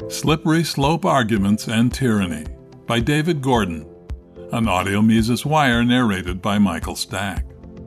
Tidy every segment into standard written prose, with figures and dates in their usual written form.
Slippery Slope Arguments and Tyranny by David Gordon, an audio Mises Wire narrated by Michael Stack.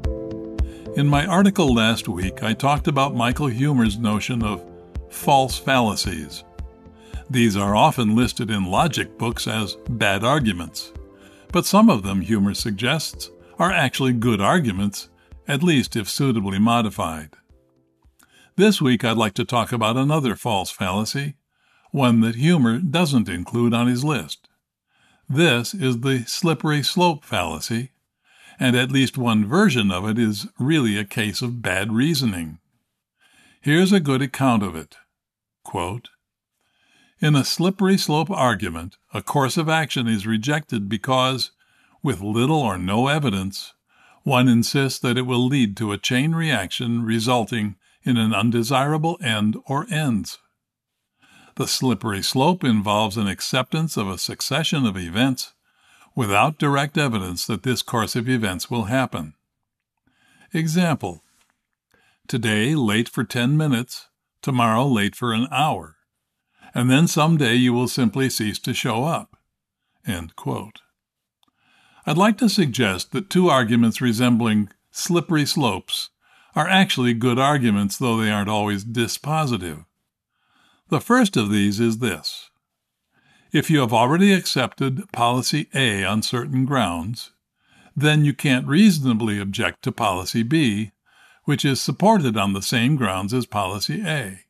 In my article last week, I talked about Michael Huemer's notion of false fallacies. These are often listed in logic books as bad arguments, but some of them, Huemer suggests, are actually good arguments, at least if suitably modified. This week I'd like to talk about another false fallacy, one that Huemer doesn't include on his list. This is the slippery slope fallacy, and at least one version of it is really a case of bad reasoning. Here's a good account of it. Quote, "In a slippery slope argument, a course of action is rejected because, with little or no evidence, one insists that it will lead to a chain reaction resulting in an undesirable end or ends. The slippery slope involves an acceptance of a succession of events without direct evidence that this course of events will happen. Example: today late for 10 minutes, tomorrow late for an hour, and then someday you will simply cease to show up." End quote. I'd like to suggest that two arguments resembling slippery slopes are actually good arguments, though they aren't always dispositive. The first of these is this: if you have already accepted policy A on certain grounds, then you can't reasonably object to policy B, which is supported on the same grounds as policy A.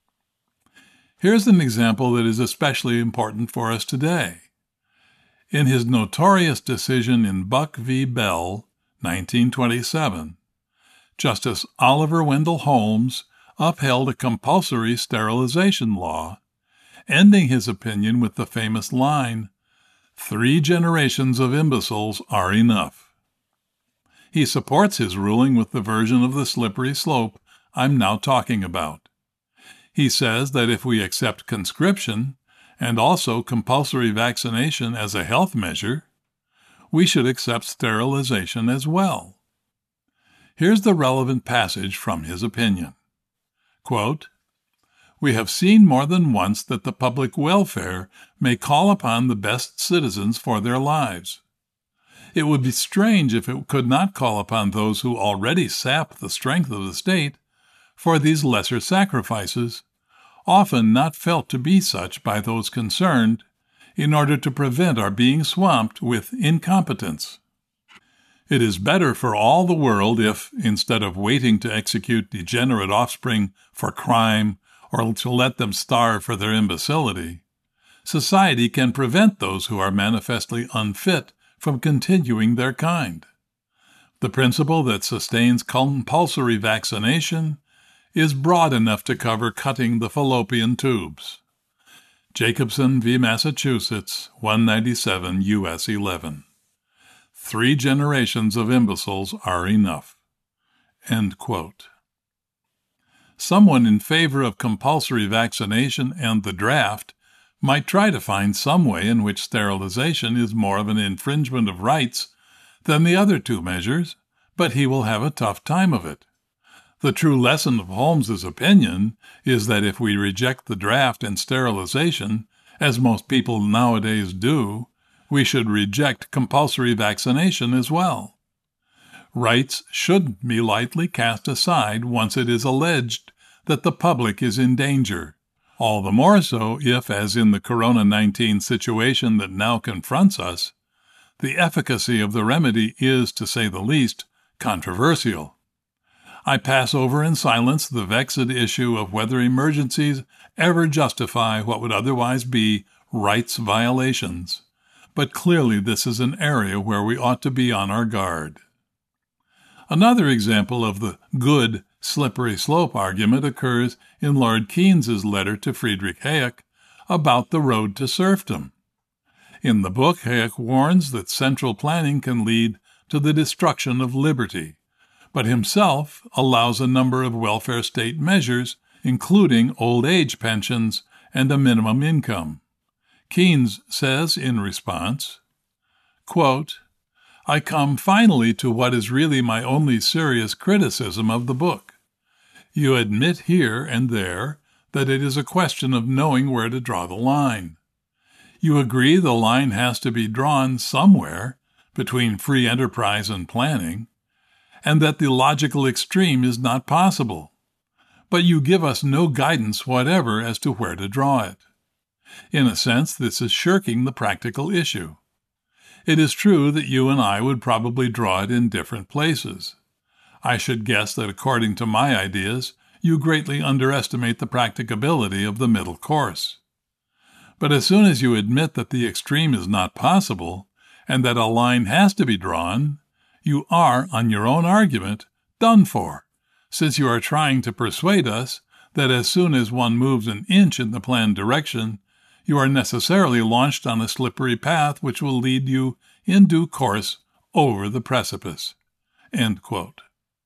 Here's an example that is especially important for us today. In his notorious decision in Buck v. Bell, 1927, Justice Oliver Wendell Holmes upheld a compulsory sterilization law, ending his opinion with the famous line, "3 generations of imbeciles are enough." He supports his ruling with the version of the slippery slope I'm now talking about. He says that if we accept conscription and also compulsory vaccination as a health measure, we should accept sterilization as well. Here's the relevant passage from his opinion. Quote, "We have seen more than once that the public welfare may call upon the best citizens for their lives. It would be strange if it could not call upon those who already sap the strength of the state for these lesser sacrifices, often not felt to be such by those concerned, in order to prevent our being swamped with incompetence. It is better for all the world if, instead of waiting to execute degenerate offspring for crime or to let them starve for their imbecility, society can prevent those who are manifestly unfit from continuing their kind. The principle that sustains compulsory vaccination is broad enough to cover cutting the fallopian tubes." Jacobson v. Massachusetts, 197 U.S. 11. 3 generations of imbeciles are enough. End quote. Someone in favor of compulsory vaccination and the draft might try to find some way in which sterilization is more of an infringement of rights than the other two measures, but he will have a tough time of it. The true lesson of Holmes's opinion is that if we reject the draft and sterilization, as most people nowadays do, we should reject compulsory vaccination as well. Rights shouldn't be lightly cast aside once it is alleged that the public is in danger, all the more so if, as in the Corona-19 situation that now confronts us, the efficacy of the remedy is, to say the least, controversial. I pass over in silence the vexed issue of whether emergencies ever justify what would otherwise be rights violations, but clearly this is an area where we ought to be on our guard. Another example of the good slippery slope argument occurs in Lord Keynes's letter to Friedrich Hayek about the road to serfdom. In the book, Hayek warns that central planning can lead to the destruction of liberty, but himself allows a number of welfare state measures, including old age pensions and a minimum income. Keynes says in response, quote, "I come finally to what is really my only serious criticism of the book. You admit here and there that it is a question of knowing where to draw the line. You agree the line has to be drawn somewhere between free enterprise and planning, and that the logical extreme is not possible. But you give us no guidance whatever as to where to draw it. In a sense, this is shirking the practical issue. It is true that you and I would probably draw it in different places. I should guess that according to my ideas, you greatly underestimate the practicability of the middle course. But as soon as you admit that the extreme is not possible, and that a line has to be drawn, you are, on your own argument, done for, since you are trying to persuade us that as soon as one moves an inch in the planned direction, you are necessarily launched on a slippery path which will lead you, in due course, over the precipice." End quote.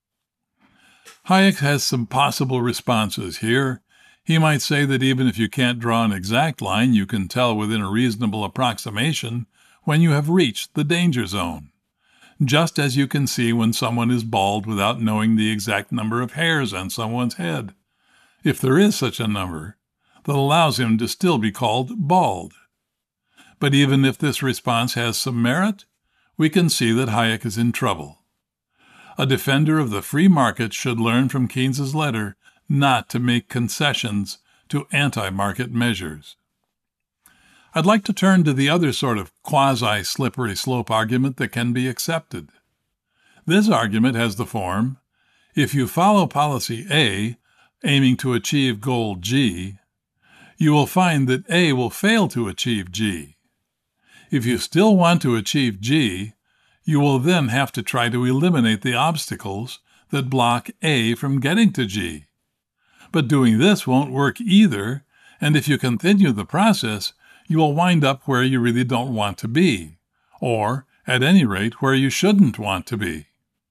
Hayek has some possible responses here. He might say that even if you can't draw an exact line, you can tell within a reasonable approximation when you have reached the danger zone, just as you can see when someone is bald without knowing the exact number of hairs on someone's head, if there is such a number, that allows him to still be called bald. But even if this response has some merit, we can see that Hayek is in trouble. A defender of the free market should learn from Keynes's letter not to make concessions to anti-market measures. I'd like to turn to the other sort of quasi-slippery slope argument that can be accepted. This argument has the form, if you follow policy A, aiming to achieve goal G, you will find that A will fail to achieve G. If you still want to achieve G, you will then have to try to eliminate the obstacles that block A from getting to G. But doing this won't work either, and if you continue the process, you will wind up where you really don't want to be, or, at any rate, where you shouldn't want to be.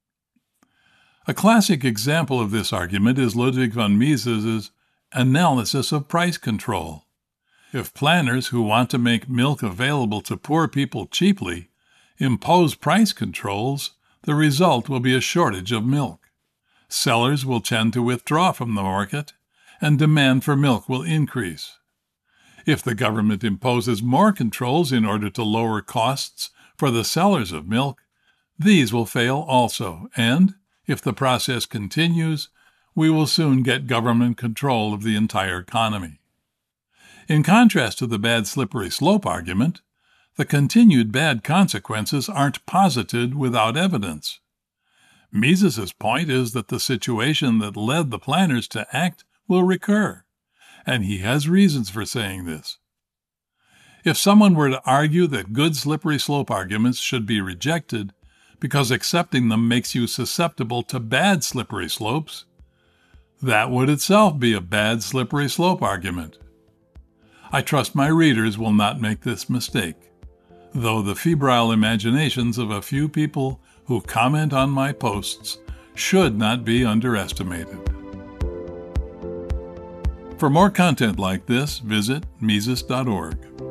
A classic example of this argument is Ludwig von Mises's analysis of price control. If planners who want to make milk available to poor people cheaply impose price controls, the result will be a shortage of milk. Sellers will tend to withdraw from the market, and demand for milk will increase. If the government imposes more controls in order to lower costs for the sellers of milk, these will fail also, and, if the process continues, we will soon get government control of the entire economy. In contrast to the bad slippery slope argument, the continued bad consequences aren't posited without evidence. Mises's point is that the situation that led the planners to act will recur, and he has reasons for saying this. If someone were to argue that good slippery slope arguments should be rejected because accepting them makes you susceptible to bad slippery slopes, that would itself be a bad slippery slope argument. I trust my readers will not make this mistake, though the febrile imaginations of a few people who comment on my posts should not be underestimated. For more content like this, visit Mises.org.